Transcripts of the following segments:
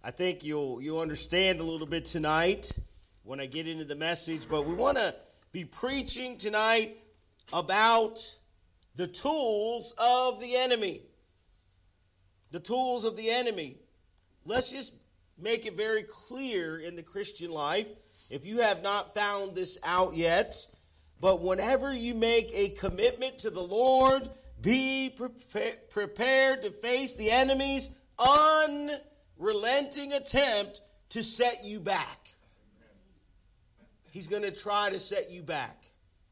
I think you'll understand a little bit tonight when I get into the message, but we want to be preaching tonight about the tools of the enemy. The tools of the enemy. Let's just make it very clear in the Christian life, if you have not found this out yet, but whenever you make a commitment to the Lord, be prepared to face the enemy's unrelenting attempt to set you back. He's going to try to set you back.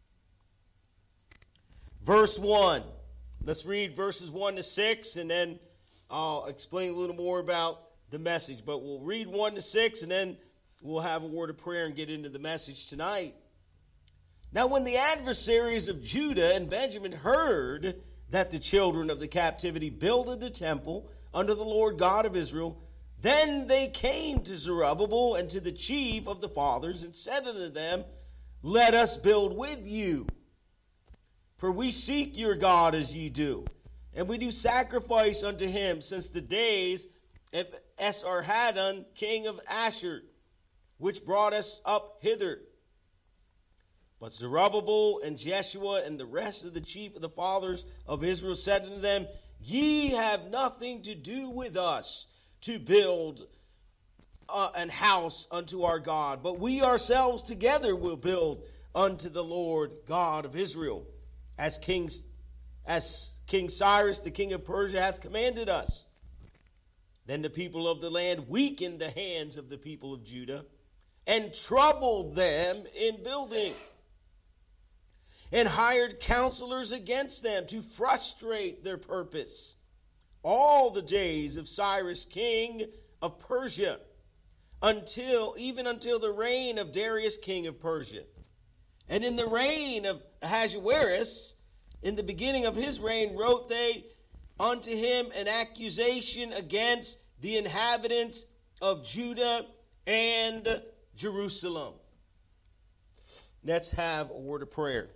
Verse 1. Let's read verses 1 to 6, and then I'll explain a little more about the message. But we'll read 1 to 6, and then we'll have a word of prayer and get into the message tonight. Now when the adversaries of Judah and Benjamin heard that the children of the captivity builded the temple unto the Lord God of Israel, then they came to Zerubbabel and to the chief of the fathers and said unto them, Let us build with you, for we seek your God as ye do, and we do sacrifice unto him since the days of Esarhaddon, king of Ashur, which brought us up hither. But Zerubbabel and Jeshua and the rest of the chief of the fathers of Israel said unto them, Ye have nothing to do with us to build an house unto our God, but we ourselves together will build unto the Lord God of Israel, as King Cyrus the king of Persia hath commanded us. Then the people of the land weakened the hands of the people of Judah, and troubled them in building, and hired counselors against them to frustrate their purpose, all the days of Cyrus king of Persia, until the reign of Darius king of Persia. And in the reign of Ahasuerus, in the beginning of his reign, wrote they unto him an accusation against the inhabitants of Judah and Jerusalem. Let's have a word of prayer.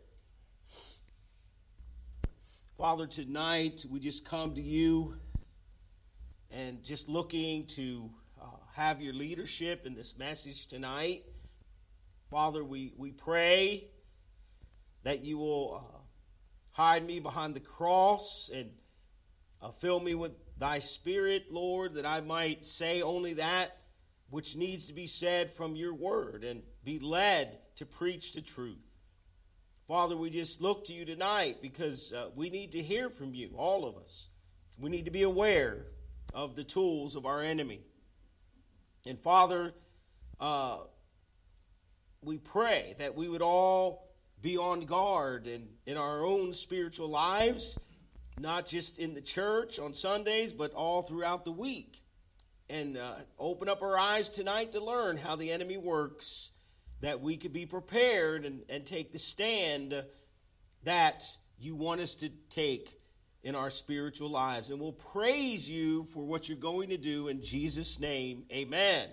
Father, tonight we just come to you and just looking to have your leadership in this message tonight. Father, we pray that you will hide me behind the cross and fill me with thy spirit, Lord, that I might say only that which needs to be said from your word and be led to preach the truth. Father, we just look to you tonight because we need to hear from you, all of us. We need to be aware of the tools of our enemy. And Father, we pray that we would all be on guard in our own spiritual lives, not just in the church on Sundays, but all throughout the week. And open up our eyes tonight to learn how the enemy works, that we could be prepared and take the stand that you want us to take in our spiritual lives. And we'll praise you for what you're going to do in Jesus' name. Amen.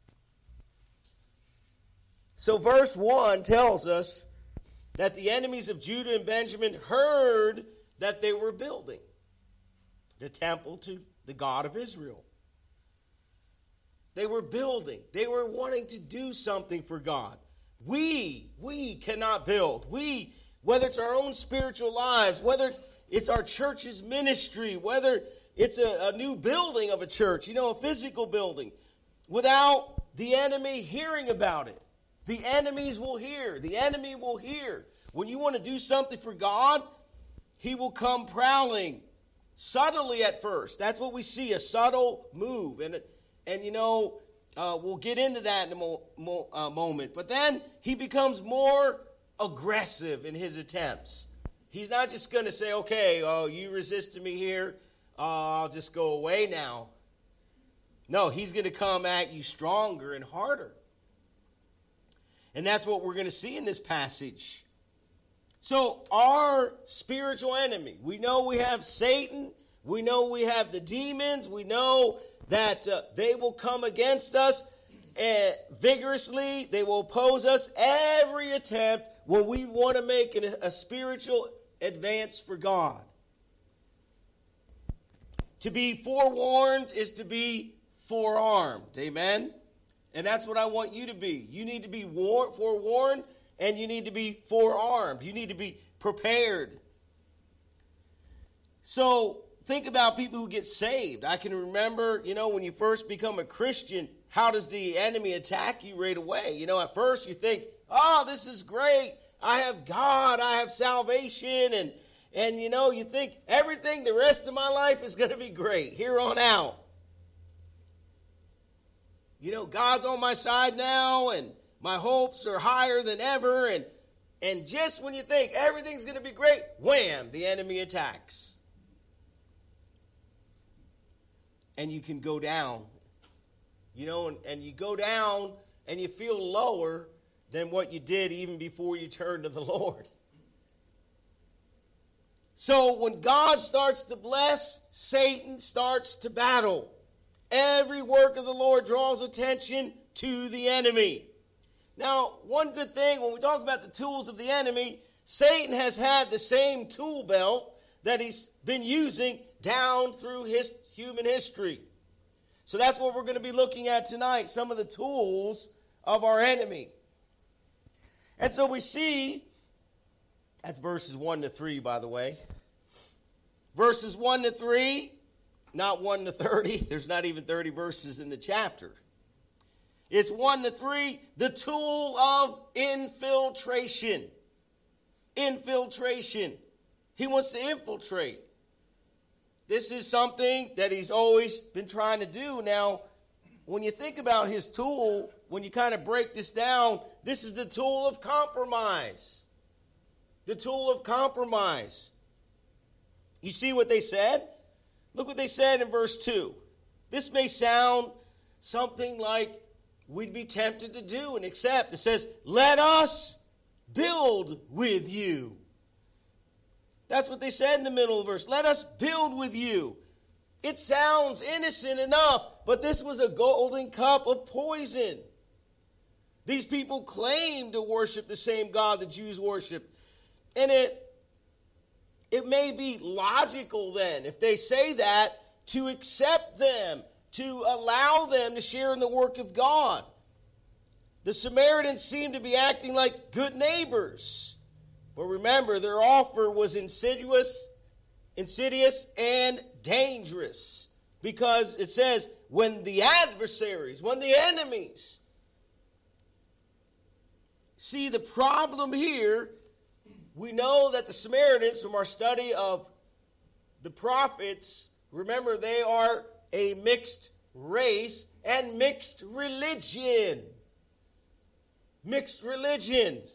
So verse 1 tells us that the enemies of Judah and Benjamin heard that they were building the temple to the God of Israel. They were building. They were wanting to do something for God. We cannot build. Whether it's our own spiritual lives, whether it's our church's ministry, whether it's a new building of a church, a physical building, without the enemy hearing about it. The enemies will hear. The enemy will hear. When you want to do something for God, he will come prowling subtly at first. That's what we see, a subtle move. And we'll get into that in a moment. But then he becomes more aggressive in his attempts. He's not just going to say, okay, you resisted me here, I'll just go away now. No, he's going to come at you stronger and harder. And that's what we're going to see in this passage. So our spiritual enemy, we know we have Satan, we know we have the demons, we know that they will come against us vigorously, they will oppose us every attempt when we want to make a spiritual advance for God. To be forewarned is to be forearmed. Amen? And that's what I want you to be. You need to be forewarned, and you need to be forearmed. You need to be prepared. So think about people who get saved. I can remember, when you first become a Christian, how does the enemy attack you right away? At first you think, oh, this is great. I have God. I have salvation. And you think everything the rest of my life is going to be great here on out. God's on my side now, and my hopes are higher than ever. And just when you think everything's going to be great, wham, the enemy attacks. And you can go down, and you go down and you feel lower than what you did even before you turned to the Lord. So when God starts to bless, Satan starts to battle. Every work of the Lord draws attention to the enemy. Now, one good thing, when we talk about the tools of the enemy, Satan has had the same tool belt that he's been using down through his human history. So that's what we're going to be looking at tonight, some of the tools of our enemy. And so we see, that's verses 1 to 3, by the way. Verses 1 to 3, not 1 to 30. There's not even 30 verses in the chapter. It's 1 to 3, the tool of infiltration. Infiltration. He wants to infiltrate. This is something that he's always been trying to do. Now, when you think about his tool, when you kind of break this down, this is the tool of compromise. The tool of compromise. You see what they said? Look what they said in verse 2. This may sound something like we'd be tempted to do and accept. It says, let us build with you. That's what they said in the middle of the verse. Let us build with you. It sounds innocent enough, but this was a golden cup of poison. These people claim to worship the same God the Jews worship. And it may be logical then, if they say that, to accept them, to allow them to share in the work of God. The Samaritans seem to be acting like good neighbors. But remember, their offer was insidious and dangerous. Because it says, when the adversaries, when the enemies. See, the problem here, we know that the Samaritans, from our study of the prophets, remember they are a mixed race and mixed religion. Mixed religions.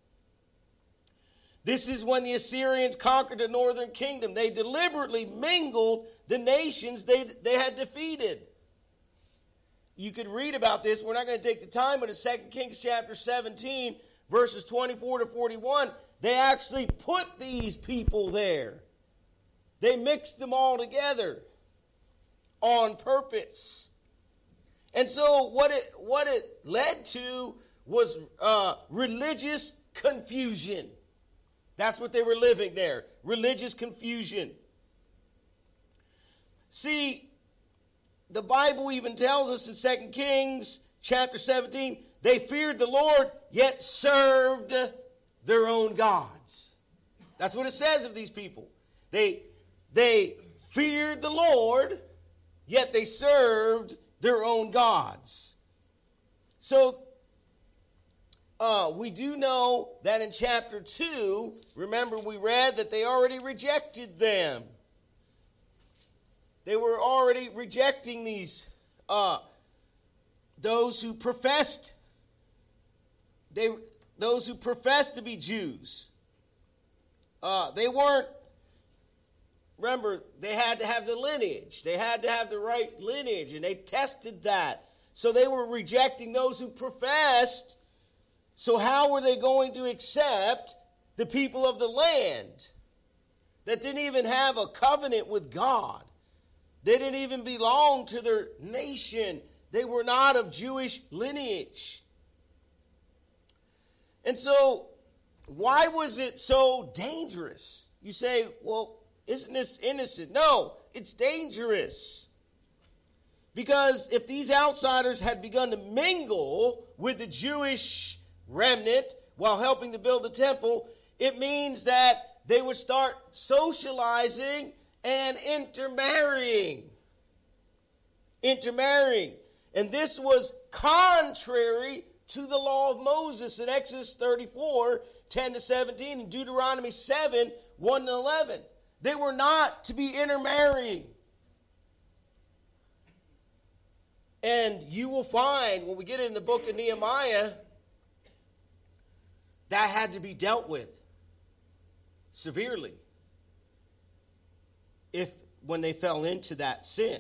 This is when the Assyrians conquered the northern kingdom. They deliberately mingled the nations they had defeated. You could read about this. We're not going to take the time, but in 2 Kings chapter 17, verses 24 to 41, they actually put these people there. They mixed them all together on purpose. And so what it led to was religious confusion. That's what they were living there. Religious confusion. See, the Bible even tells us in 2 Kings chapter 17, they feared the Lord, yet served their own gods. That's what it says of these people. They feared the Lord, yet they served their own gods. So, we do know that in chapter 2, remember we read that they already rejected them. They were already rejecting these, those who professed to be Jews. They weren't, remember, they had to have the lineage. They had to have the right lineage, and they tested that. So they were rejecting those who professed. So how were they going to accept the people of the land that didn't even have a covenant with God? They didn't even belong to their nation. They were not of Jewish lineage. And so, why was it so dangerous? You say, well, isn't this innocent? No, it's dangerous. Because if these outsiders had begun to mingle with the Jewish remnant while helping to build the temple, it means that they would start socializing and intermarrying. And this was contrary to the law of Moses in Exodus 34, 10-17, and Deuteronomy 7, 1-11. They were not to be intermarrying. And you will find, when we get in the book of Nehemiah, that had to be dealt with severely when they fell into that sin.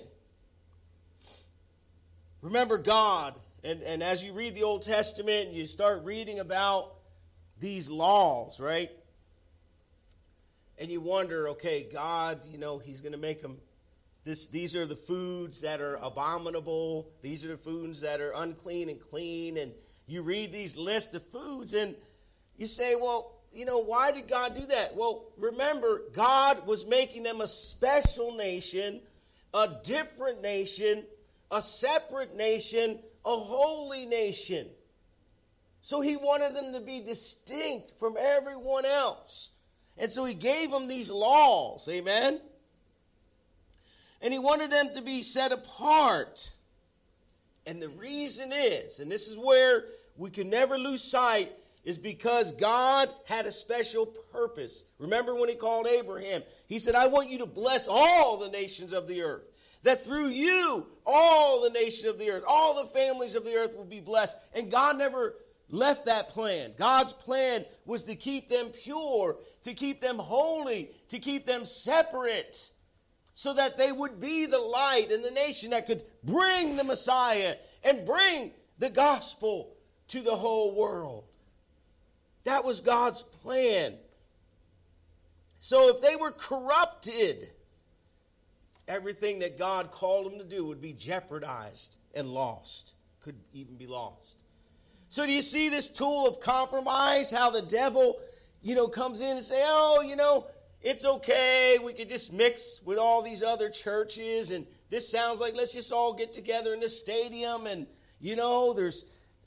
Remember God, and as you read the Old Testament, you start reading about these laws, right? And you wonder, okay, God, he's going to make them, these are the foods that are abominable. These are the foods that are unclean and clean. And you read these lists of foods and you say, well, why did God do that? Well, remember, God was making them a special nation, a different nation, a separate nation, a holy nation. So he wanted them to be distinct from everyone else. And so he gave them these laws, amen? And he wanted them to be set apart. And the reason is, and this is where we can never lose sight, is because God had a special purpose. Remember when he called Abraham? He said, I want you to bless all the nations of the earth. That through you, all the nations of the earth, all the families of the earth will be blessed. And God never left that plan. God's plan was to keep them pure, to keep them holy, to keep them separate, so that they would be the light in the nation that could bring the Messiah and bring the gospel to the whole world. That was God's plan. So if they were corrupted, everything that God called them to do would be jeopardized and lost. Could even be lost. So do you see this tool of compromise? How the devil, comes in and say, it's okay. We could just mix with all these other churches. And this sounds like let's just all get together in the stadium. And, there's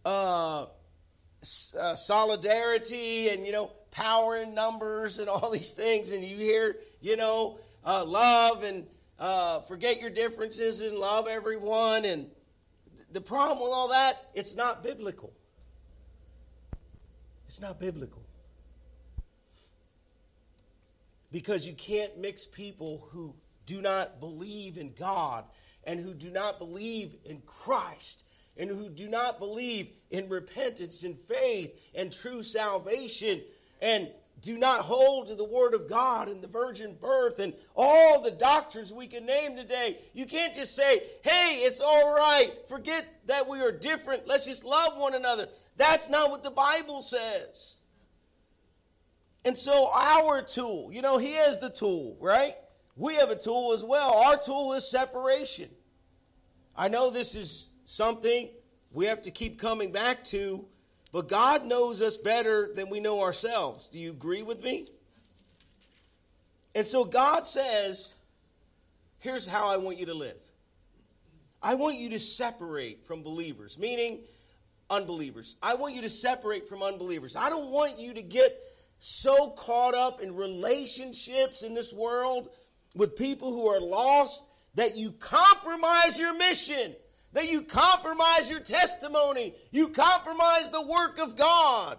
solidarity and, power in numbers and all these things. And you hear, love and forget your differences and love everyone. And the problem with all that, it's not biblical. It's not biblical. Because you can't mix people who do not believe in God and who do not believe in Christ and who do not believe in repentance and faith and true salvation and do not hold to the word of God and the virgin birth and all the doctrines we can name today. You can't just say, hey, it's all right. Forget that we are different. Let's just love one another. That's not what the Bible says. And so our tool, he has the tool, right? We have a tool as well. Our tool is separation. I know this is something we have to keep coming back to, but God knows us better than we know ourselves. Do you agree with me? And so God says, here's how I want you to live. I want you to separate from believers, meaning unbelievers. I want you to separate from unbelievers. I don't want you to get so caught up in relationships in this world with people who are lost that you compromise your mission, that you compromise your testimony, you compromise the work of God.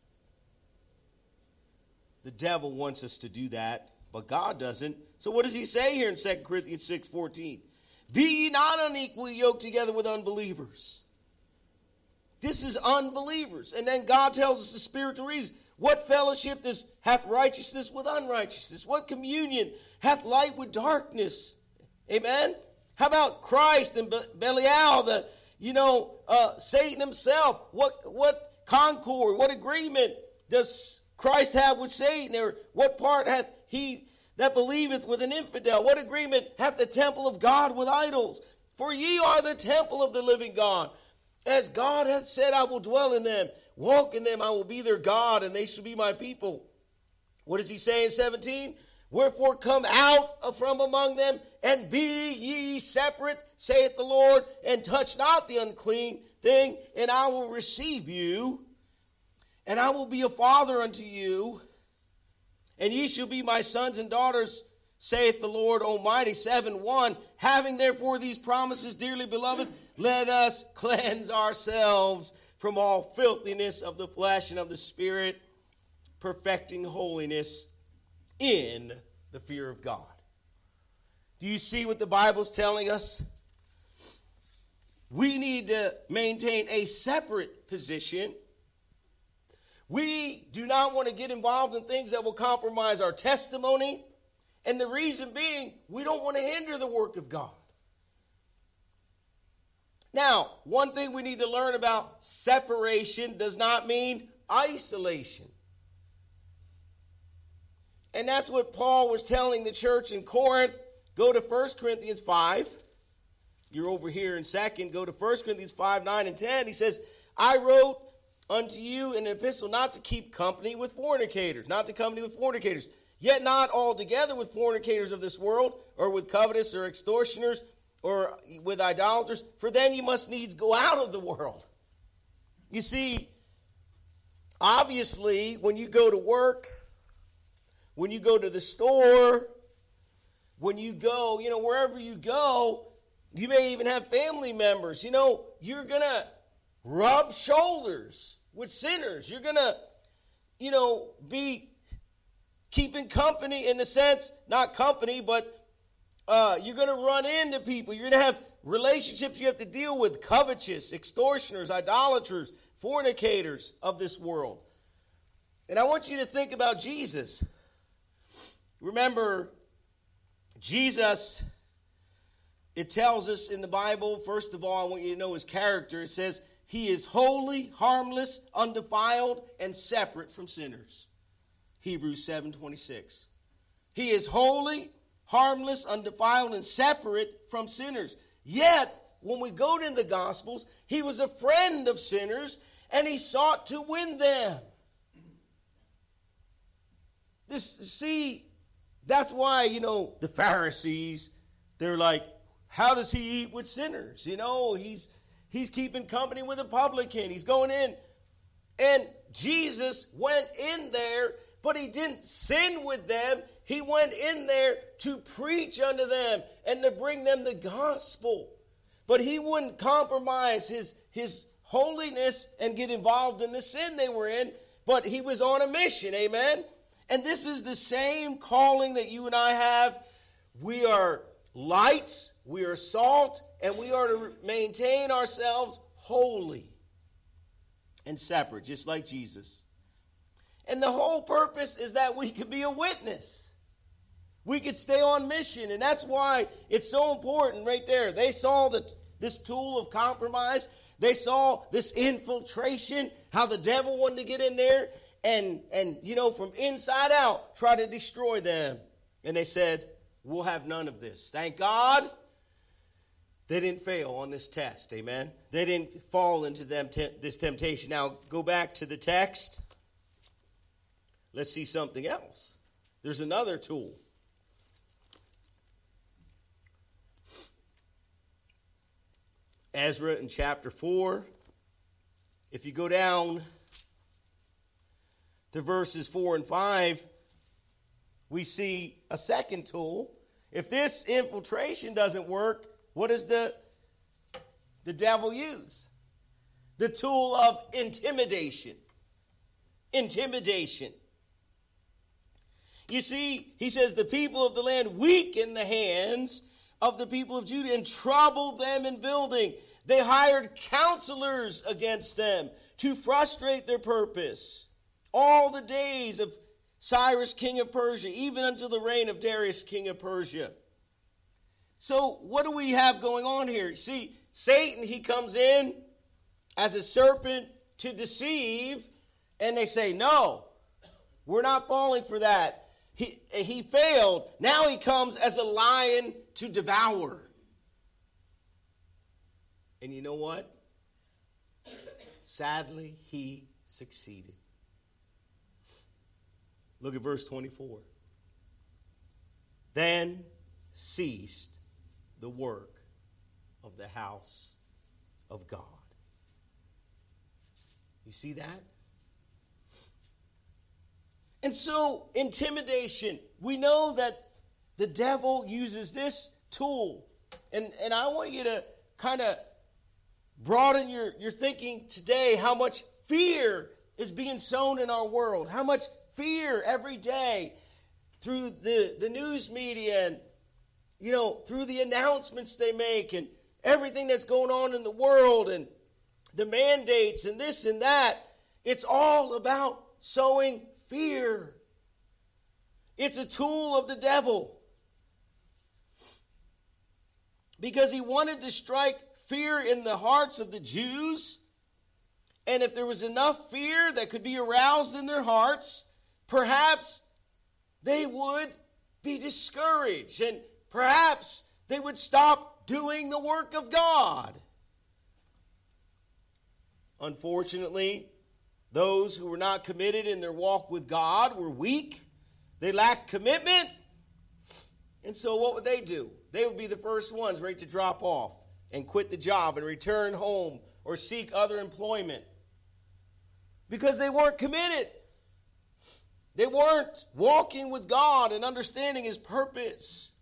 The devil wants us to do that, but God doesn't. So what does he say here in 2 Corinthians 6:14? Be ye not unequally yoked together with unbelievers. This is unbelievers. And then God tells us the spiritual reason. What fellowship hath righteousness with unrighteousness? What communion hath light with darkness? Amen? How about Christ and Belial, Satan himself? What concord, what agreement does Christ have with Satan? Or what part hath he that believeth with an infidel? What agreement hath the temple of God with idols? For ye are the temple of the living God. As God hath said, I will dwell in them, walk in them, I will be their God, and they shall be my people. What does he say in 17? Wherefore come out from among them, and be ye separate, saith the Lord, and touch not the unclean thing, and I will receive you, and I will be a father unto you, and ye shall be my sons and daughters, saith the Lord Almighty. 7:1. Having therefore these promises, dearly beloved, let us cleanse ourselves from all filthiness of the flesh and of the spirit, perfecting holiness in the fear of God. Do you see what the Bible's telling us? We need to maintain a separate position. We do not want to get involved in things that will compromise our testimony. And the reason being, we don't want to hinder the work of God. Now, one thing we need to learn about separation does not mean isolation. And that's what Paul was telling the church in Corinth. Go to 1 Corinthians 5. You're over here in 2nd. Go to 1 Corinthians 5, 9, and 10. He says, I wrote unto you in an epistle not to keep company with fornicators. Not to company with fornicators. Yet not altogether with fornicators of this world, or with covetous, or extortioners, or with idolaters. For then you must needs go out of the world. You see, obviously, when you go to work, when you go to the store, when you go, wherever you go, you may even have family members. You're going to rub shoulders with sinners. You're going to, be keeping company in the sense, not company, but you're going to run into people. You're going to have relationships you have to deal with, covetous, extortioners, idolaters, fornicators of this world. And I want you to think about Jesus. Remember, Jesus, it tells us in the Bible, first of all, I want you to know his character. It says, he is holy, harmless, undefiled, and separate from sinners. Hebrews 7:26. He is holy, harmless, undefiled, and separate from sinners. Yet, when we go to the Gospels, he was a friend of sinners, and he sought to win them. That's why, the Pharisees, they're like, how does he eat with sinners? He's keeping company with a publican. He's going in. And Jesus went in there, but he didn't sin with them. He went in there to preach unto them and to bring them the gospel. But he wouldn't compromise his holiness and get involved in the sin they were in. But he was on a mission, amen? And this is the same calling that you and I have. We are lights, we are salt, and we are to maintain ourselves holy and separate, just like Jesus. And the whole purpose is that we could be a witness. We could stay on mission, and that's why it's so important right there. They saw this tool of compromise. They saw this infiltration, how the devil wanted to get in there and from inside out, try to destroy them. And they said, we'll have none of this. Thank God they didn't fail on this test, amen? They didn't fall into this temptation. Now, go back to the text. Let's see something else. There's another tool. Ezra in chapter 4. If you go down to verses 4 and 5, we see a second tool. If this infiltration doesn't work, what does the devil use? The tool of intimidation. Intimidation. You see, he says, the people of the land weakened the hands of the people of Judah and troubled them in building. They hired counselors against them to frustrate their purpose. All the days of Cyrus, king of Persia, even until the reign of Darius, king of Persia. So what do we have going on here? See, Satan, he comes in as a serpent to deceive, and they say, no, we're not falling for that. He failed. Now he comes as a lion to devour. And you know what? Sadly, he succeeded. Look at verse 24. then ceased the work of the house of God. You see that? And so, intimidation. We know that the devil uses this tool. And I want you to kind of broaden your thinking today, how much fear is being sown in our world. How much fear every day through the news media and, through the announcements they make and everything that's going on in the world and the mandates and this and that. It's all about sowing fear. It's a tool of the devil. Because he wanted to strike fear in the hearts of the Jews. And if there was enough fear that could be aroused in their hearts, perhaps they would be discouraged. And perhaps they would stop doing the work of God. Unfortunately, those who were not committed in their walk with God were weak. They lacked commitment. And so what would they do? They would be the first ones ready to drop off and quit the job and return home or seek other employment. Because they weren't committed. They weren't walking with God and understanding His purpose.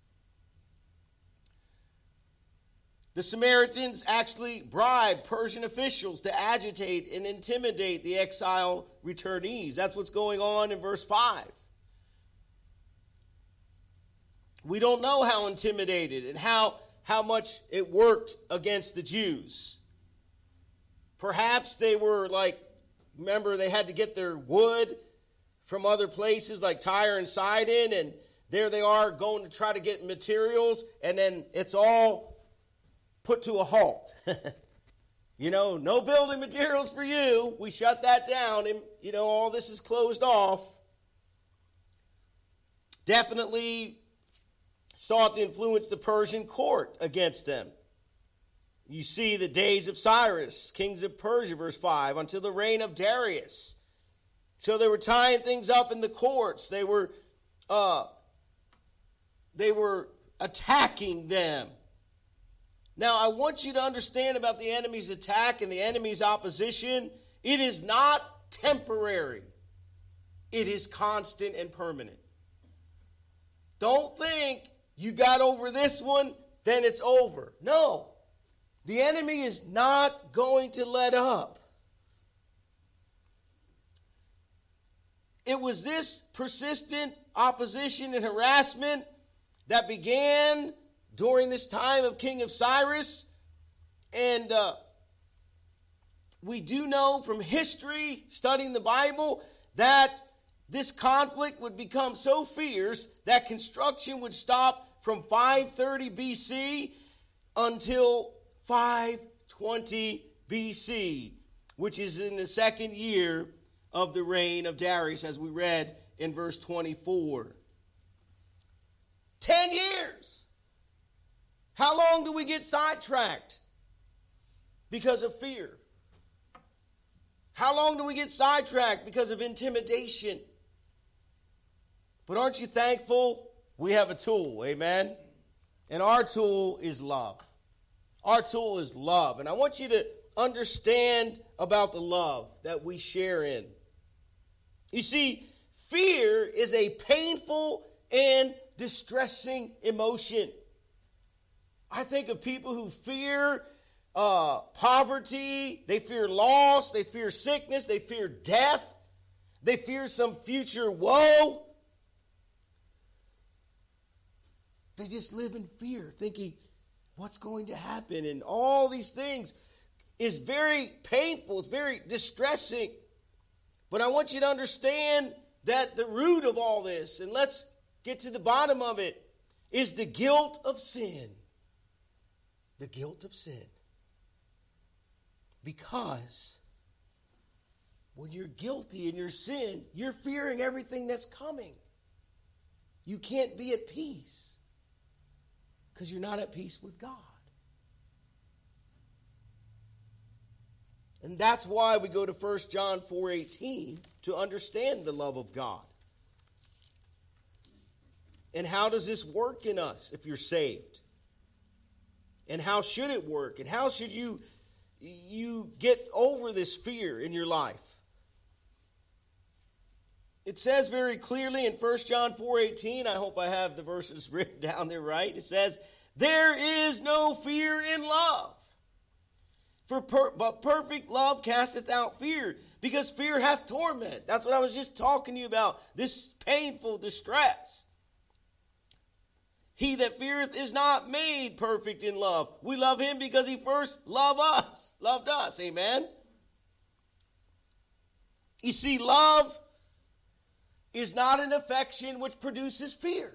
The Samaritans actually bribed Persian officials to agitate and intimidate the exile returnees. That's what's going on in verse 5. We don't know how intimidated and how much it worked against the Jews. Perhaps they were remember they had to get their wood from other places like Tyre and Sidon, and there they are going to try to get materials, and then it's all put to a halt. No building materials for you. We shut that down, and, all this is closed off. Definitely sought to influence the Persian court against them. You see the days of Cyrus, kings of Persia, verse 5, until the reign of Darius. So they were tying things up in the courts. They were attacking them. Now, I want you to understand about the enemy's attack and the enemy's opposition. It is not temporary. It is constant and permanent. Don't think you got over this one, then it's over. No. The enemy is not going to let up. It was this persistent opposition and harassment that began during this time of King of Cyrus. And we do know from history, studying the Bible, that this conflict would become so fierce that construction would stop from 530 BC until 520 BC, which is in the second year of the reign of Darius, as we read in verse 24. 10 years. How long do we get sidetracked? Because of fear. How long do we get sidetracked? Because of intimidation. But aren't you thankful we have a tool, amen? And our tool is love. Our tool is love. And I want you to understand about the love that we share in. You see, fear is a painful and distressing emotion. I think of people who fear poverty, they fear loss, they fear sickness, they fear death, they fear some future woe. They just live in fear, thinking, what's going to happen? And all these things is very painful. It's very distressing. But I want you to understand that the root of all this, and let's get to the bottom of it, is the guilt of sin. The guilt of sin. Because when you're guilty in your sin, you're fearing everything that's coming. You can't be at peace. Because you're not at peace with God. And that's why we go to 1 John 4:18 to understand the love of God. And how does this work in us if you're saved? And how should it work? And how should you get over this fear in your life? It says very clearly in 1 John 4:18, I hope I have the verses written down there right. It says, there is no fear in love. But perfect love casteth out fear, because fear hath torment. That's what I was just talking to you about, this painful distress. He that feareth is not made perfect in love. We love him because he first loved us. Amen? You see, love is not an affection which produces fear.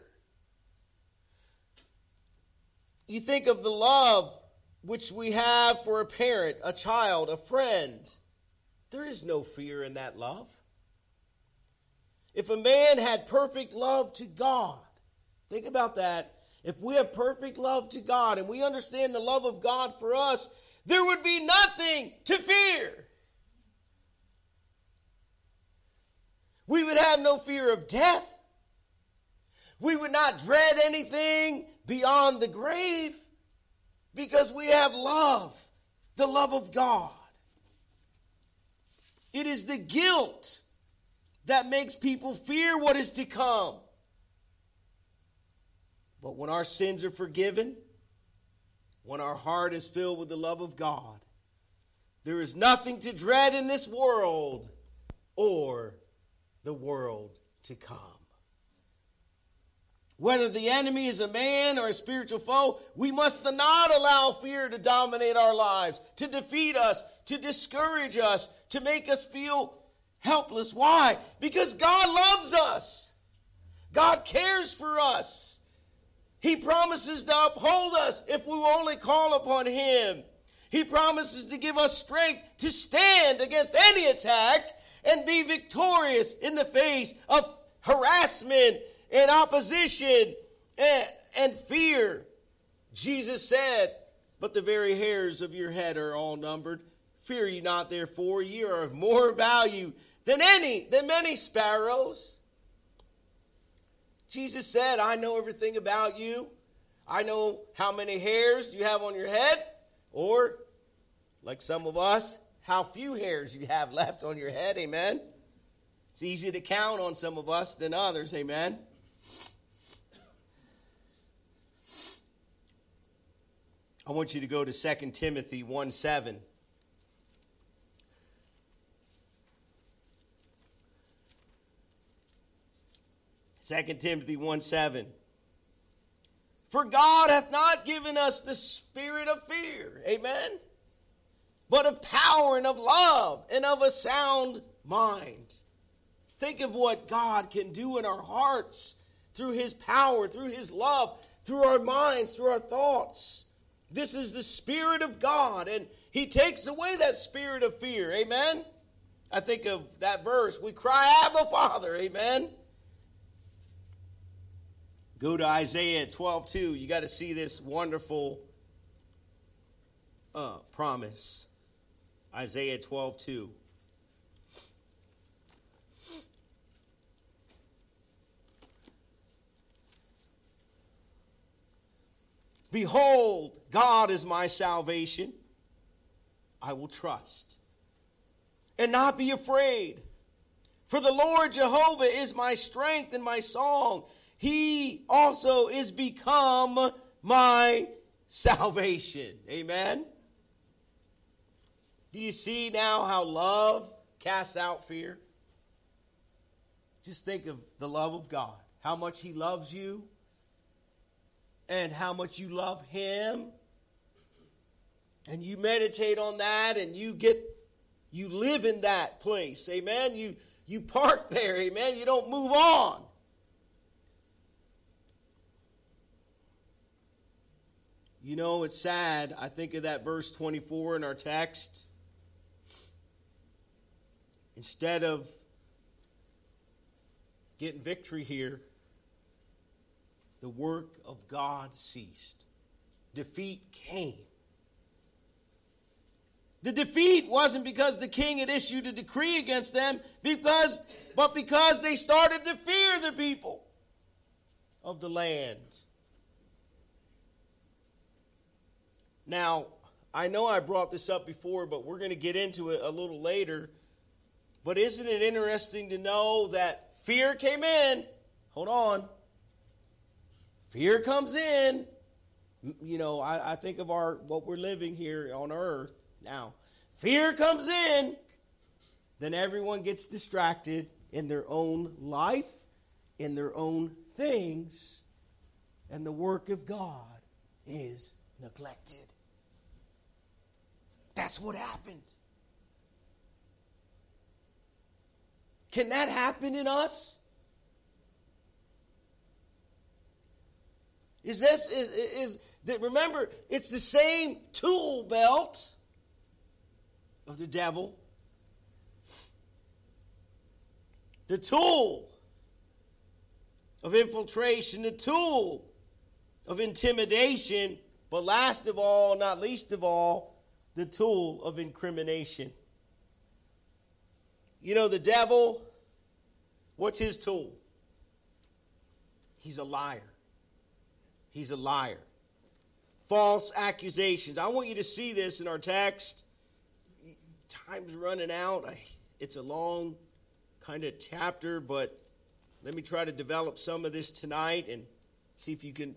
You think of the love which we have for a parent, a child, a friend. There is no fear in that love. If a man had perfect love to God, think about that. If we have perfect love to God and we understand the love of God for us, there would be nothing to fear. We would have no fear of death. We would not dread anything beyond the grave because we have love, the love of God. It is the guilt that makes people fear what is to come. But when our sins are forgiven, when our heart is filled with the love of God, there is nothing to dread in this world or the world to come. Whether the enemy is a man or a spiritual foe, we must not allow fear to dominate our lives, to defeat us, to discourage us, to make us feel helpless. Why? Because God loves us. God cares for us. He promises to uphold us if we will only call upon him. He promises to give us strength to stand against any attack and be victorious in the face of harassment and opposition and fear. Jesus said, but the very hairs of your head are all numbered. Fear ye not, therefore, ye are of more value than many sparrows. Jesus said, I know everything about you. I know how many hairs you have on your head, or, like some of us, how few hairs you have left on your head. Amen. It's easier to count on some of us than others. Amen. I want you to go to 2 Timothy 1:7. 2 Timothy 1:7. For God hath not given us the spirit of fear, amen, but of power and of love and of a sound mind. Think of what God can do in our hearts through his power, through his love, through our minds, through our thoughts. This is the Spirit of God, and he takes away that spirit of fear, amen. I think of that verse, we cry, Abba, Father, amen. Go to Isaiah 12:2. You got to see this wonderful promise. Isaiah 12:2. Behold, God is my salvation. I will trust and not be afraid. For the Lord Jehovah is my strength and my song. He also is become my salvation. Amen. Do you see now how love casts out fear? Just think of the love of God. How much he loves you and how much you love him. And you meditate on that and you live in that place. Amen. You park there. Amen. You don't move on. You know, it's sad. I think of that verse 24 in our text. Instead of getting victory here, the work of God ceased. Defeat came. The defeat wasn't because the king had issued a decree against them, but because they started to fear the people. of the land. Now, I know I brought this up before, but we're going to get into it a little later. But isn't it interesting to know that fear came in? Hold on. Fear comes in. You know, I think of what we're living here on earth now. Fear comes in. Then everyone gets distracted in their own life, in their own things, and the work of God is neglected. That's what happened. Can that happen in us? Remember, it's the same tool belt of the devil. The tool of infiltration, the tool of intimidation, but last of all, not least of all, the tool of incrimination. You know, the devil, what's his tool? He's a liar. He's a liar. False accusations. I want you to see this in our text. Time's running out. It's a long kind of chapter, but let me try to develop some of this tonight and see if you can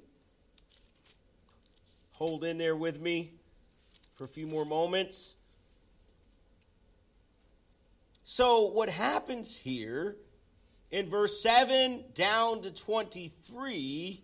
hold in there with me for a few more moments. So what happens here in verse 7 down to 23,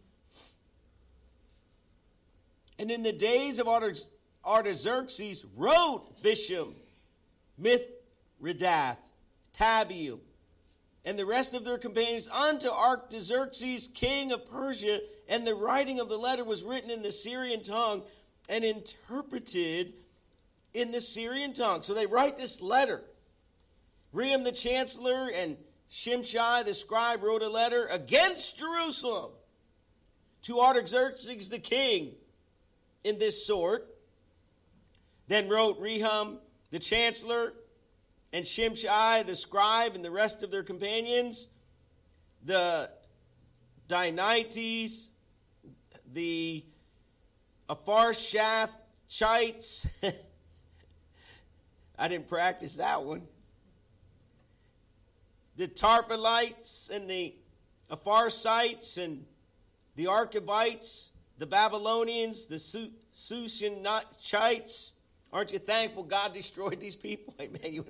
and in the days of Artaxerxes wrote Bisham, Mithridath, Tabeel, and the rest of their companions unto Artaxerxes, king of Persia, and the writing of the letter was written in the Syrian tongue and interpreted in the Syrian tongue. So they write this letter. Rehum the chancellor and Shimshai the scribe wrote a letter against Jerusalem to Artaxerxes the king in this sort. Then wrote Rehum the chancellor and Shimshai the scribe and the rest of their companions, the Dianites, the Apharshathites. I didn't practice that one. The Tarpelites and the Apharsites and the Archavites, the Babylonians, the Sushanites. Aren't you thankful God destroyed these people? Amen.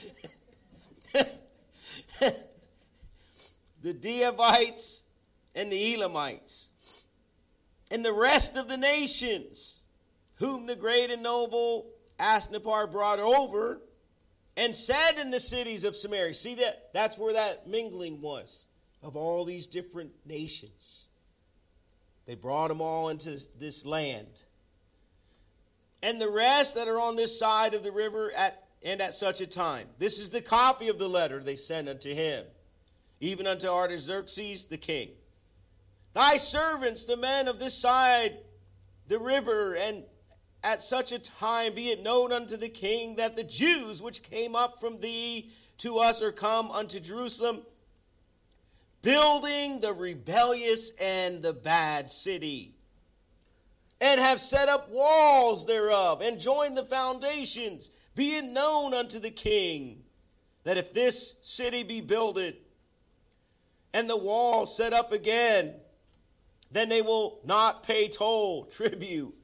The Devites and the Elamites, and the rest of the nations, whom the great and noble Asnapar brought over, and said in the cities of Samaria. See that? That's where that mingling was, of all these different nations. They brought them all into this land. And the rest that are on this side of the river at such a time. This is the copy of the letter they sent unto him, even unto Artaxerxes the king. Thy servants, the men of this side the river, and at such a time be it known unto the king that the Jews which came up from thee to us are come unto Jerusalem, building the rebellious and the bad city, and have set up walls thereof, and joined the foundations, be it known unto the king, that if this city be builded, and the wall set up again, then they will not pay toll, tribute,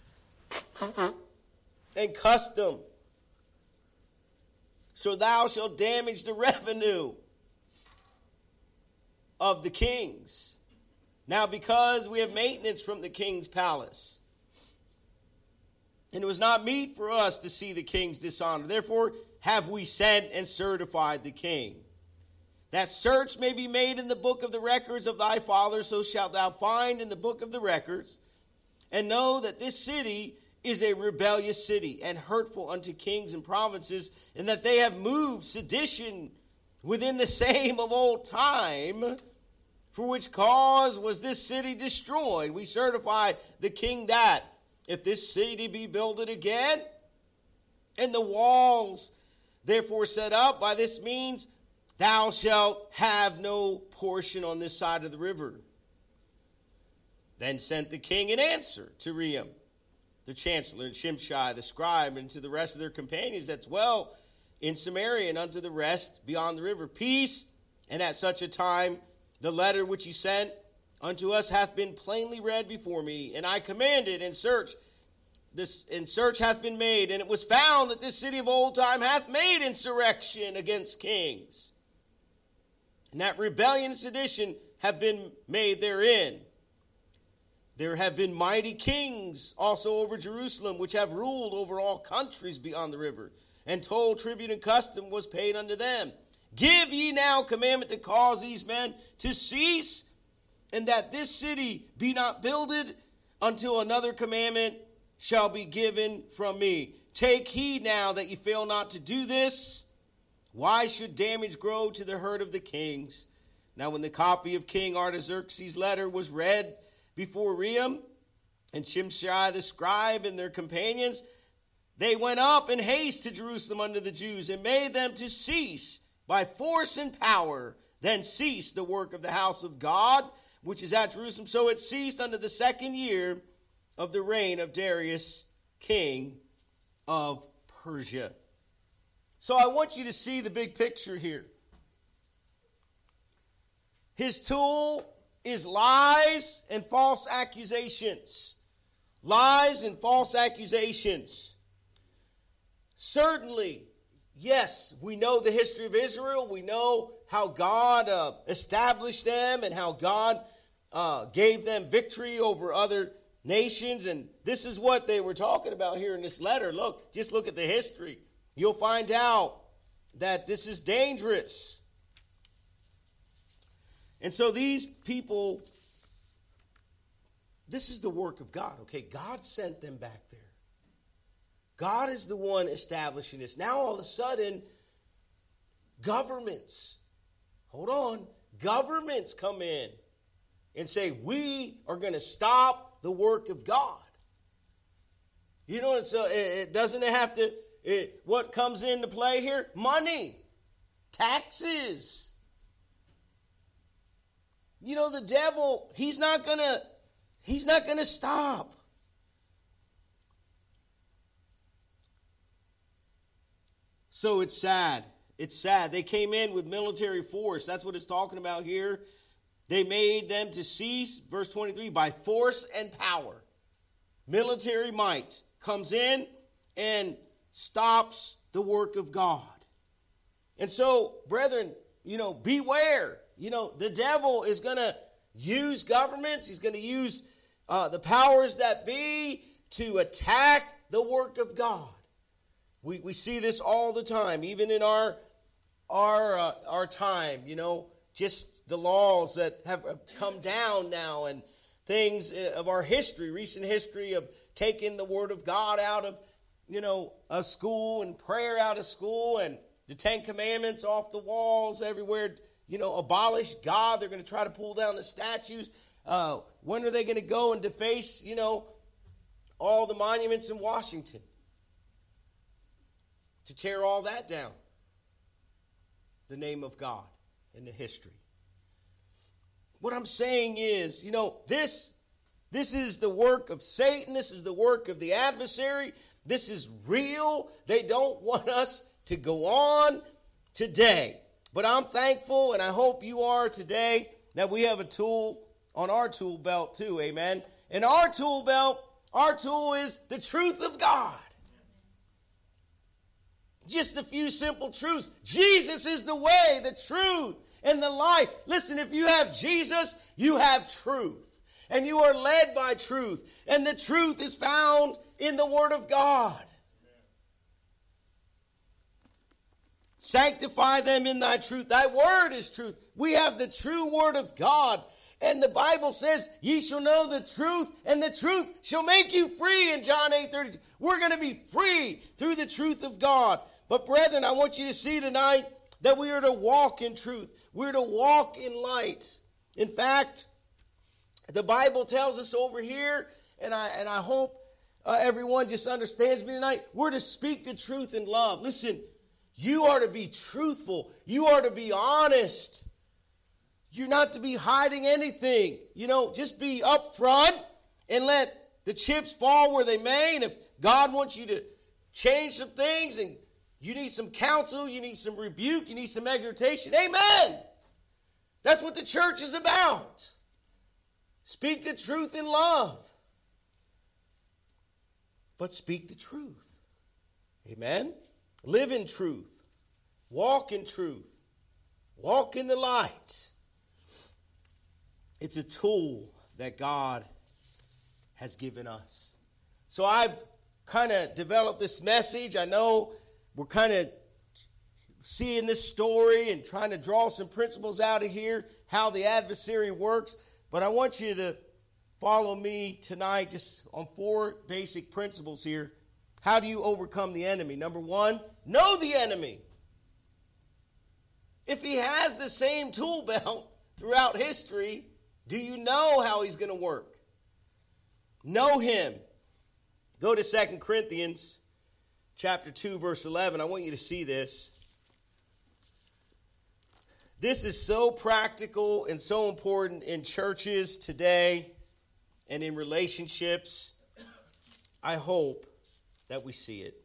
and custom. So thou shalt damage the revenue of the kings. Now because we have maintenance from the king's palace, and it was not meet for us to see the king's dishonor, therefore have we sent and certified the king, that search may be made in the book of the records of thy father, so shalt thou find in the book of the records, and know that this city is a rebellious city, and hurtful unto kings and provinces, and that they have moved sedition within the same of old time, for which cause was this city destroyed. We certify the king that, if this city be builded again, and the walls therefore set up by this means, thou shalt have no portion on this side of the river. Then sent the king an answer to Rehum, the chancellor, and Shimshai, the scribe, and to the rest of their companions that dwell in Samaria, and unto the rest beyond the river, peace. And at such a time, the letter which he sent unto us hath been plainly read before me, and I commanded, and search hath been made, and it was found that this city of old time hath made insurrection against kings, and that rebellion and sedition have been made therein. There have been mighty kings also over Jerusalem, which have ruled over all countries beyond the river, and toll, tribute, and custom was paid unto them. Give ye now commandment to cause these men to cease, and that this city be not builded until another commandment shall be given from me. Take heed now that ye fail not to do this. Why should damage grow to the hurt of the kings? Now when the copy of King Artaxerxes' letter was read before Rehum and Shimshai the scribe and their companions, they went up in haste to Jerusalem unto the Jews, and made them to cease by force and power. Then ceased the work of the house of God, which is at Jerusalem. So it ceased unto the 2nd year of the reign of Darius, king of Persia. So I want you to see the big picture here. His tool is lies and false accusations. Lies and false accusations. Certainly, yes, we know the history of Israel. We know how God established them and how God gave them victory over other nations. And this is what they were talking about here in this letter. Look, just look at the history. You'll find out that this is dangerous. And so these people, this is the work of God, okay? God sent them back there. God is the one establishing this. Now all of a sudden, governments come in and say, we are going to stop the work of God. You know, it doesn't have to, what comes into play here? Money, taxes. You know, the devil, he's not going to stop. So it's sad. It's sad. They came in with military force. That's what it's talking about here. They made them to cease, verse 23, by force and power. Military might comes in and stops the work of God. And so, brethren, beware. The devil is going to use governments. He's going to use the powers that be to attack the work of God. We see this all the time, even in our time, just the laws that have come down now and things of our history, recent history of taking the word of God out of, a school and prayer out of school and the 10 Commandments off the walls everywhere, abolish God. They're going to try to pull down the statues. When are they going to go and deface, all the monuments in Washington? To tear all that down. The name of God in the history. What I'm saying is, this is the work of Satan. This is the work of the adversary. This is real. They don't want us to go on today. But I'm thankful, and I hope you are today, that we have a tool on our tool belt too, amen? And our tool belt, our tool is the truth of God. Just a few simple truths. Jesus is the way, the truth, and the life. Listen, if you have Jesus, you have truth. And you are led by truth. And the truth is found in the Word of God. Sanctify them in thy truth. Thy word is truth. We have the true word of God. And the Bible says, ye shall know the truth, and the truth shall make you free in John 8:32. We're going to be free through the truth of God. But brethren, I want you to see tonight that we are to walk in truth. We're to walk in light. In fact, the Bible tells us over here, and I hope everyone just understands me tonight, we're to speak the truth in love. Listen, you are to be truthful. You are to be honest. You're not to be hiding anything. Just be upfront and let the chips fall where they may. And if God wants you to change some things and you need some counsel, you need some rebuke, you need some exhortation, amen. That's what the church is about. Speak the truth in love. But speak the truth. Amen. Live in truth. Walk in truth. Walk in the light. It's a tool that God has given us. So I've kind of developed this message. I know we're kind of seeing this story and trying to draw some principles out of here, how the adversary works. But I want you to follow me tonight just on 4 basic principles here. How do you overcome the enemy? Number 1, know the enemy. If he has the same tool belt throughout history, do you know how he's going to work? Know him. Go to 2 Corinthians chapter 2, verse 11. I want you to see this. This is so practical and so important in churches today and in relationships. I hope that we see it.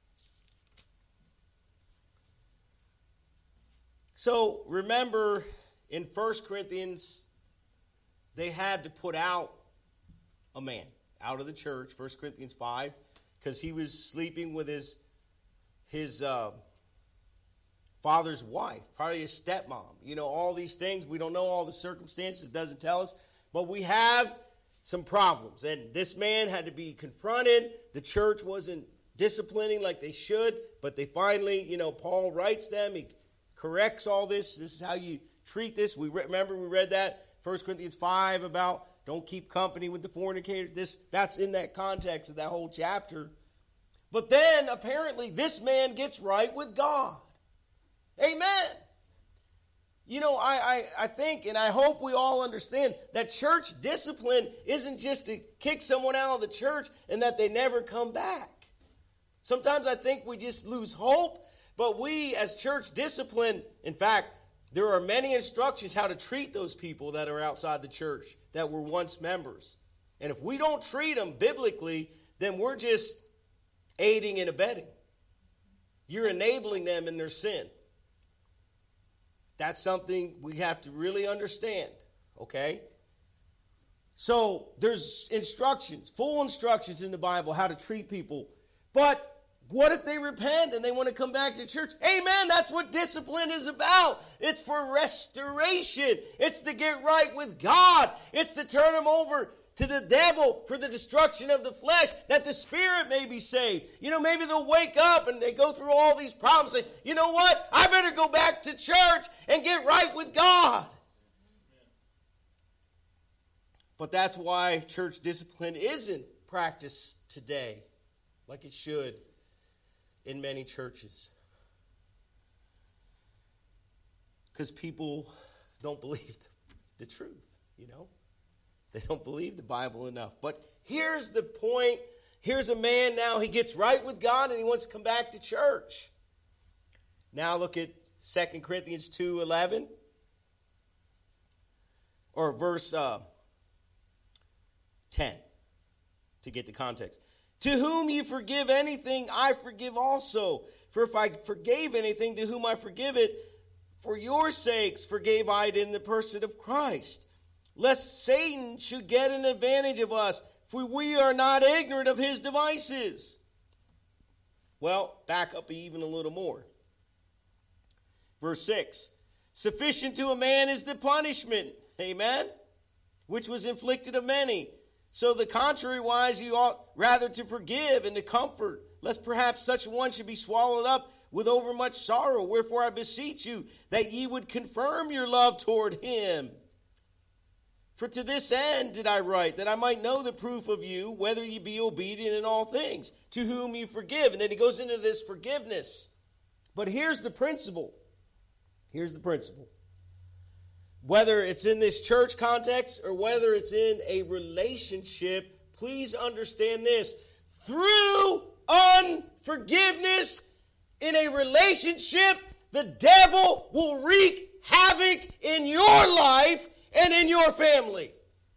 So remember in 1 Corinthians, they had to put out a man out of the church, 1 Corinthians 5, because he was sleeping with his father's wife, probably his stepmom. All these things. We don't know all the circumstances. It doesn't tell us. But we have some problems. And this man had to be confronted. The church wasn't disciplining like they should. But they finally, Paul writes them. He corrects all this. This is how you treat this. Remember we read that 1 Corinthians 5 about don't keep company with the fornicator. That's in that context of that whole chapter. But then apparently this man gets right with God. Amen. I think and I hope we all understand that church discipline isn't just to kick someone out of the church and that they never come back. Sometimes I think we just lose hope, but we as church discipline, in fact, there are many instructions how to treat those people that are outside the church that were once members. And if we don't treat them biblically, then we're just aiding and abetting. You're enabling them in their sin. That's something we have to really understand, okay? So there's instructions, full instructions in the Bible how to treat people. But what if they repent and they want to come back to church? Amen. That's what discipline is about. It's for restoration. It's to get right with God. It's to turn them over to the devil for the destruction of the flesh, that the spirit may be saved. Maybe they'll wake up and they go through all these problems and say, you know what? I better go back to church and get right with God. But that's why church discipline isn't practiced today like it should in many churches. Because people don't believe the truth, They don't believe the Bible enough. But here's the point. Here's a man now. He gets right with God and he wants to come back to church. Now look at 2 Corinthians 2:11. Or verse 10 to get the context. To whom you forgive anything, I forgive also. For if I forgave anything, to whom I forgive it, for your sakes forgave I it in the person of Christ. Lest Satan should get an advantage of us, for we are not ignorant of his devices. Well, back up even a little more. Verse 6. Sufficient to a man is the punishment, amen, which was inflicted of many. So the contrariwise you ought rather to forgive and to comfort, lest perhaps such one should be swallowed up with overmuch sorrow. Wherefore I beseech you that ye would confirm your love toward him. For to this end did I write, that I might know the proof of you, whether ye be obedient in all things, to whom you forgive. And then he goes into this forgiveness. But here's the principle. Here's the principle. Whether it's in this church context or whether it's in a relationship, please understand this. Through unforgiveness in a relationship, the devil will wreak havoc in your life and in your family.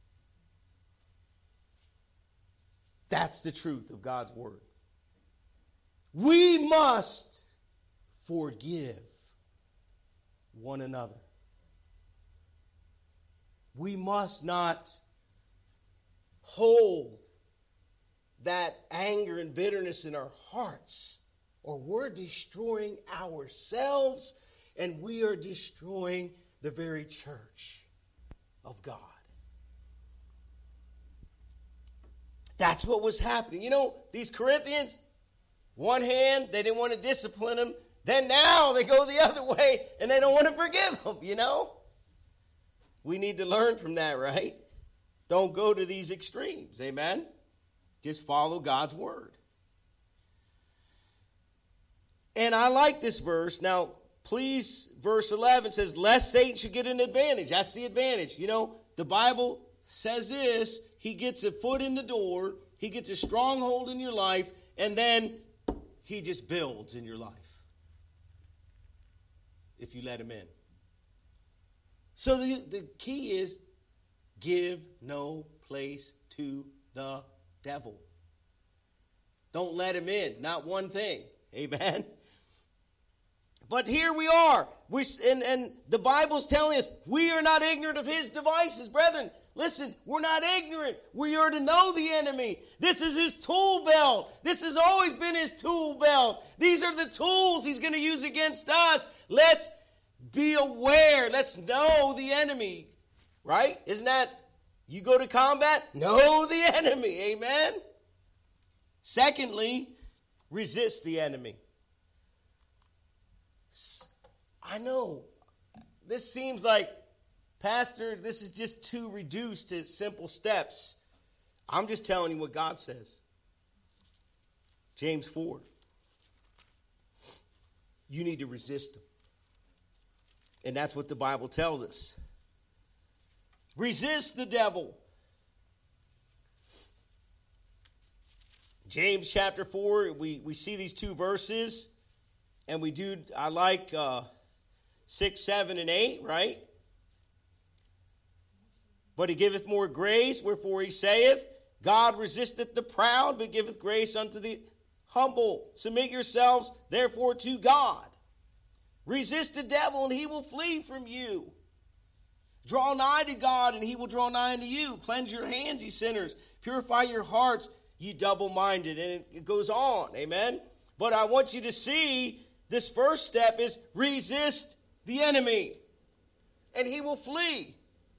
That's the truth of God's word. We must forgive one another. We must not hold that anger and bitterness in our hearts, or we're destroying ourselves and we are destroying the very church of God. That's what was happening. You know, these Corinthians, one hand, they didn't want to discipline them. Then now they go the other way and they don't want to forgive them, you know. We need to learn from that, right? Don't go to these extremes, amen? Just follow God's word. And I like this verse. Now, please, verse 11 says, lest Satan should get an advantage. That's the advantage. You know, the Bible says this, he gets a foot in the door, he gets a stronghold in your life, and then he just builds in your life if you let him in. So the key is give no place to the devil. Don't let him in. Not one thing. Amen. But here we are. And the Bible's telling us we are not ignorant of his devices. Brethren, listen, we're not ignorant. We are to know the enemy. This is his tool belt. This has always been his tool belt. These are the tools he's going to use against us. Let's be aware. Let's know the enemy. Right? Isn't that, you go to combat? Know the enemy. Amen? Secondly, resist the enemy. I know, this seems like, Pastor, this is just too reduced to simple steps. I'm just telling you what God says. James 4. You need to resist him. And that's what the Bible tells us. Resist the devil. James chapter 4, we see these two verses. And I like 6, 7, and 8, right? But he giveth more grace, wherefore he saith, God resisteth the proud, but giveth grace unto the humble. Submit yourselves, therefore, to God. Resist the devil, and he will flee from you. Draw nigh to God, and he will draw nigh unto you. Cleanse your hands, ye sinners. Purify your hearts, ye double-minded. And it goes on, amen? But I want you to see this first step is resist the enemy, and he will flee.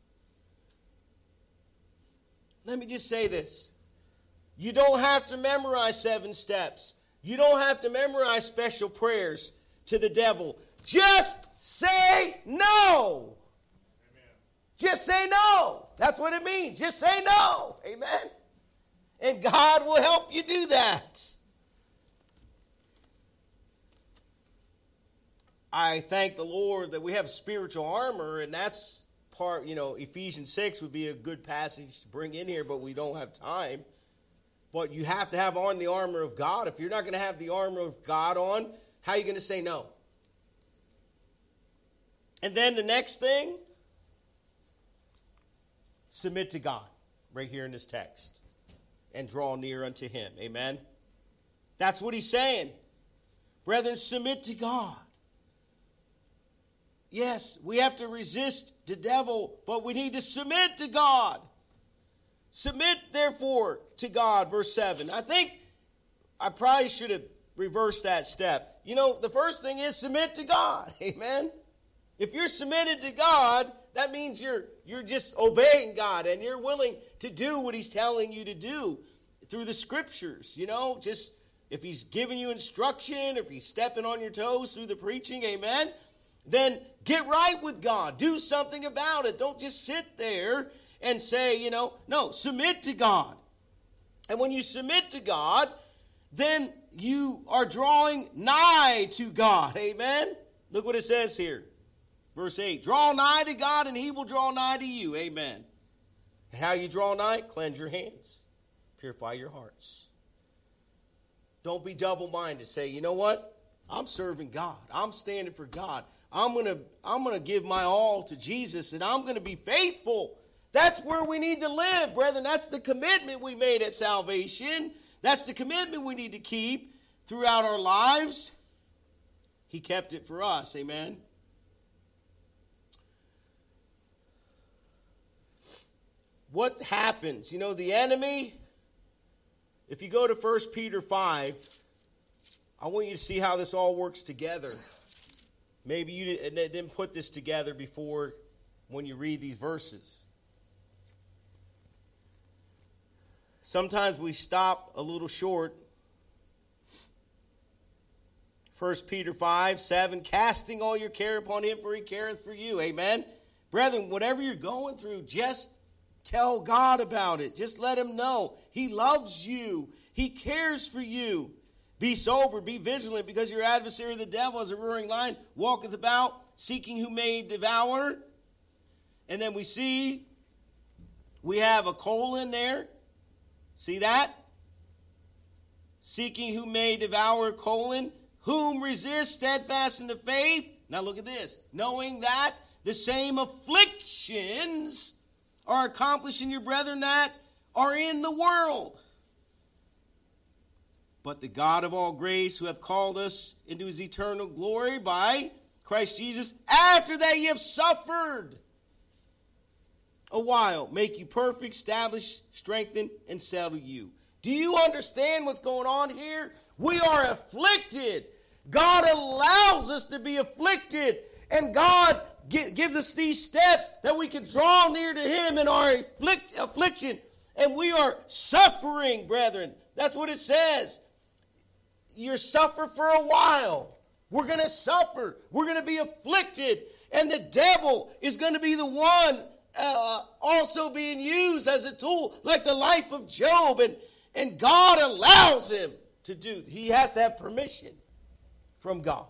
Let me just say this. You don't have to memorize 7 steps. You don't have to memorize special prayers to the devil. Just say no. Amen. Just say no. That's what it means. Just say no. Amen. And God will help you do that. I thank the Lord that we have spiritual armor, and that's part, Ephesians 6 would be a good passage to bring in here, but we don't have time. But you have to have on the armor of God. If you're not going to have the armor of God on, how are you going to say no? And then the next thing, submit to God, right here in this text, and draw near unto him. Amen? That's what he's saying. Brethren, submit to God. Yes, we have to resist the devil, but we need to submit to God. Submit, therefore, to God, verse 7. I think I probably should have reversed that step. The first thing is submit to God. Amen? If you're submitted to God, that means you're just obeying God, and you're willing to do what he's telling you to do through the scriptures. Just if he's giving you instruction, if he's stepping on your toes through the preaching, amen, then get right with God. Do something about it. Don't just sit there and say, no, submit to God. And when you submit to God, then you are drawing nigh to God. Amen? Look what it says here. Verse 8. Draw nigh to God, and he will draw nigh to you. Amen. And how you draw nigh? Cleanse your hands. Purify your hearts. Don't be double-minded. Say, you know what? I'm serving God. I'm standing for God. I'm gonna give my all to Jesus, and I'm going to be faithful. That's where we need to live, brethren. That's the commitment we made at salvation. That's the commitment we need to keep throughout our lives. He kept it for us. Amen. What happens? You know, the enemy, if you go to 1 Peter 5, I want you to see how this all works together. Maybe you didn't put this together before when you read these verses. Sometimes we stop a little short. 1 Peter 5, 7, casting all your care upon him, for he careth for you. Amen. Brethren, whatever you're going through, just tell God about it. Just let him know. He loves you. He cares for you. Be sober, be vigilant, because your adversary the devil, as a roaring lion, walketh about, seeking whom may devour. And then we have a colon there. See that? Seeking whom may devour, colon. Whom resist steadfast in the faith. Now look at this. Knowing that the same afflictions are accomplishing your brethren that are in the world. But the God of all grace, who hath called us into his eternal glory by Christ Jesus, after that ye have suffered a while, make you perfect, establish, strengthen, and settle you. Do you understand what's going on here? We are afflicted. God allows us to be afflicted. And God gives us these steps that we can draw near to him in our affliction. And we are suffering, brethren. That's what it says. You suffer for a while. We're going to suffer. We're going to be afflicted. And the devil is going to be the one also being used as a tool, like the life of Job. And God allows him to do. He has to have permission from God.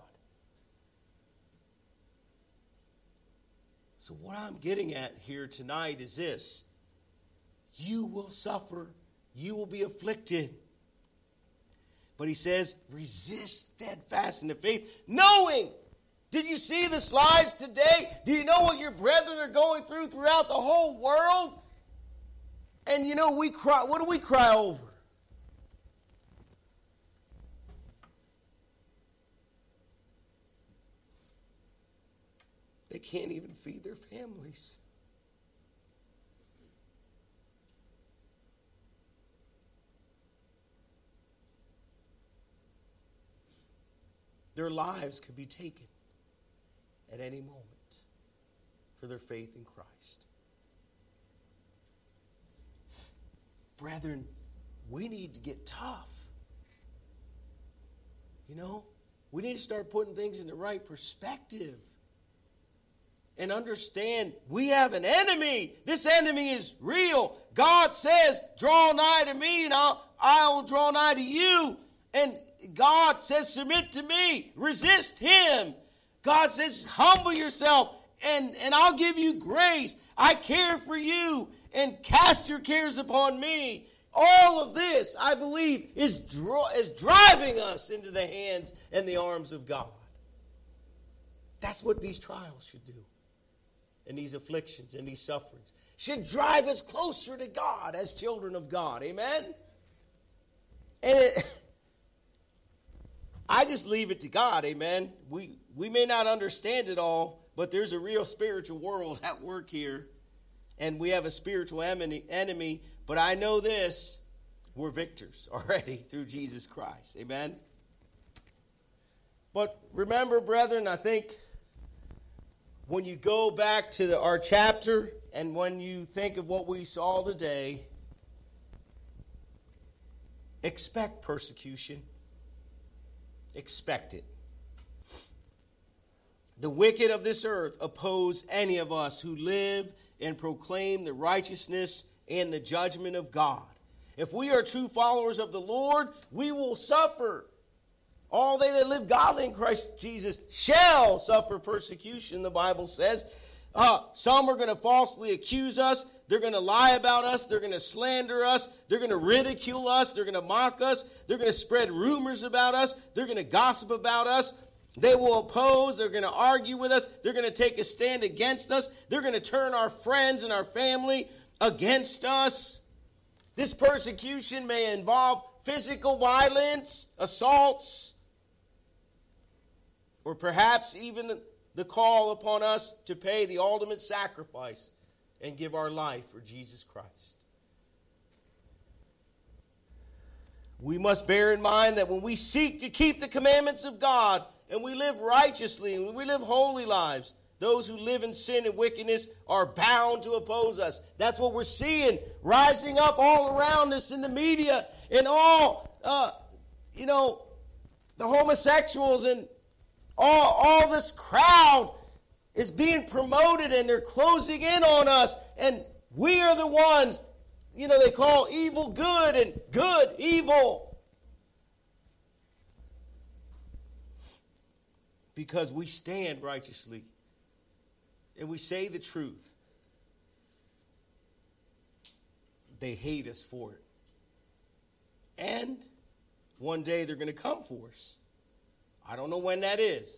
So what I'm getting at here tonight is this. You will suffer. You will be afflicted. But he says, resist steadfast in the faith, knowing. Did you see the slides today? Do you know what your brethren are going through throughout the whole world? And you know, we cry. What do we cry over? They can't even feed their families. Their lives could be taken at any moment for their faith in Christ. Brethren, we need to get tough. You know, we need to start putting things in the right perspective. And understand we have an enemy. This enemy is real. God says, draw nigh to me and I will draw nigh to you. And God says, submit to me. Resist him. God says, humble yourself and I'll give you grace. I care for you and cast your cares upon me. All of this, I believe, is driving us into the hands and the arms of God. That's what these trials should do. And these afflictions and these sufferings should drive us closer to God as children of God. Amen? And I just leave it to God. Amen? We may not understand it all, but there's a real spiritual world at work here. And we have a spiritual enemy. But I know this, we're victors already through Jesus Christ. Amen? But remember, brethren, I think when you go back to our chapter and when you think of what we saw today, expect persecution. Expect it. The wicked of this earth oppose any of us who live and proclaim the righteousness and the judgment of God. If we are true followers of the Lord, we will suffer. All they that live godly in Christ Jesus shall suffer persecution, the Bible says. Some are going to falsely accuse us. They're going to lie about us. They're going to slander us. They're going to ridicule us. They're going to mock us. They're going to spread rumors about us. They're going to gossip about us. They will oppose. They're going to argue with us. They're going to take a stand against us. They're going to turn our friends and our family against us. This persecution may involve physical violence, assaults, or perhaps even the call upon us to pay the ultimate sacrifice and give our life for Jesus Christ. We must bear in mind that when we seek to keep the commandments of God and we live righteously and we live holy lives, those who live in sin and wickedness are bound to oppose us. That's what we're seeing rising up all around us in the media and all, the homosexuals and all this crowd is being promoted and they're closing in on us. And we are the ones, they call evil good and good evil. Because we stand righteously and we say the truth. They hate us for it. And one day they're going to come for us. I don't know when that is.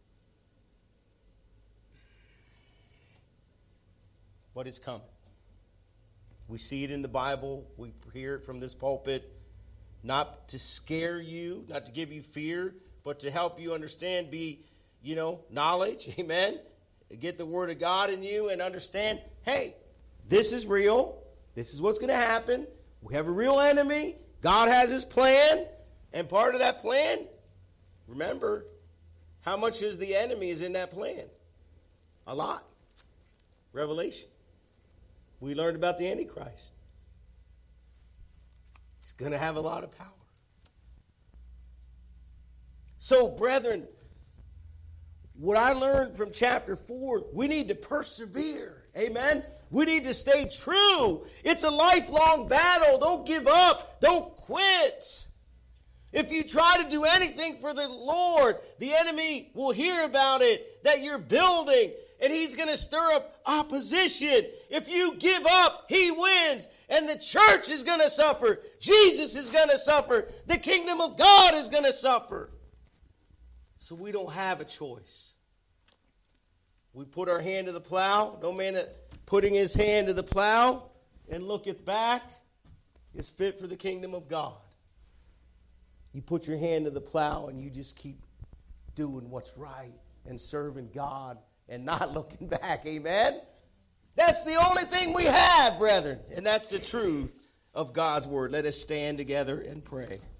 But it's coming. We see it in the Bible. We hear it from this pulpit. Not to scare you, not to give you fear, but to help you understand, be, knowledge. Amen. Get the word of God in you and understand, hey, this is real. This is what's going to happen. We have a real enemy. God has his plan. And part of that plan, remember, how much is the enemy is in that plan? A lot. Revelation. We learned about the Antichrist. He's going to have a lot of power. So, brethren, what I learned from chapter 4, we need to persevere. Amen? We need to stay true. It's a lifelong battle. Don't give up. Don't quit. If you try to do anything for the Lord, the enemy will hear about it, that you're building, and he's going to stir up opposition. If you give up, he wins, and the church is going to suffer. Jesus is going to suffer. The kingdom of God is going to suffer. So we don't have a choice. We put our hand to the plow. No man that putting his hand to the plow and looketh back is fit for the kingdom of God. You put your hand to the plow and you just keep doing what's right and serving God and not looking back. Amen? That's the only thing we have, brethren. And that's the truth of God's word. Let us stand together and pray.